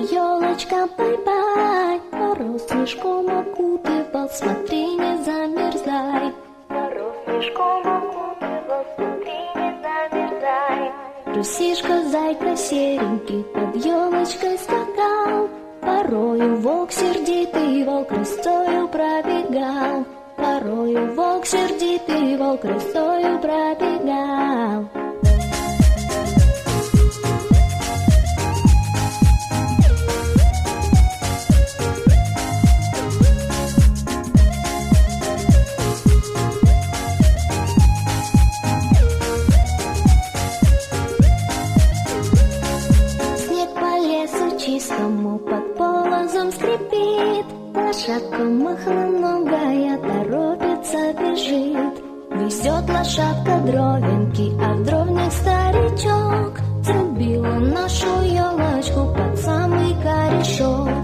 елочка, бай-бай. Мороз снежком окутывал, смотри, не замерзай. Мороз снежком окутывал, смотри, не замерзай. Русишка, зайка серенький, под елочкой скакал. Порою волк сердитый, волк рысцою пробегал. Порою волк сердитый, волк рысцою пробегал. Чистому под полозом скрипит, лошадка махноногая торопится, бежит. Везет лошадка дровинки, а в дровнях старичок. Срубил он нашу елочку под самый корешок.